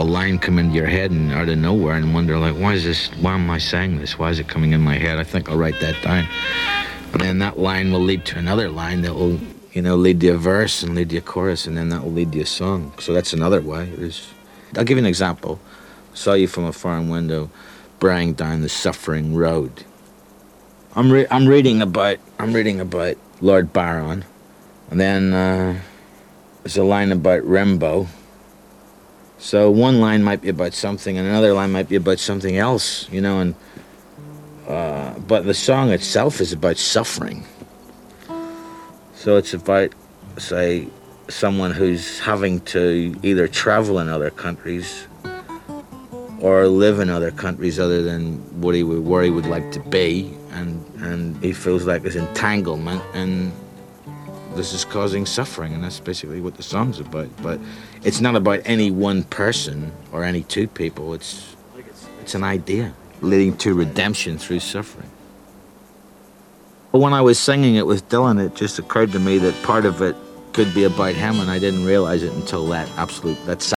line come into your head and out of nowhere and wonder, like, why am I saying this? Why is it coming in my head? I think I'll write that down. And then that line will lead to another line that will, lead to a verse and lead to a chorus, and then that will lead to a song. So that's another way. I'll give you an example. Saw you from a foreign window, braying down the suffering road. I'm reading about Lord Byron, and then there's a line about Rimbaud. So one line might be about something, and another line might be about something else, and but the song itself is about suffering. So it's about, say, someone who's having to either travel in other countries or live in other countries other than where he would like to be, and he feels like there's entanglement, and this is causing suffering, and that's basically what the song's about. But it's not about any one person or any two people. It's an idea leading to redemption through suffering. But when I was singing it with Dylan, it just occurred to me that part of it could be about him, and I didn't realize it until that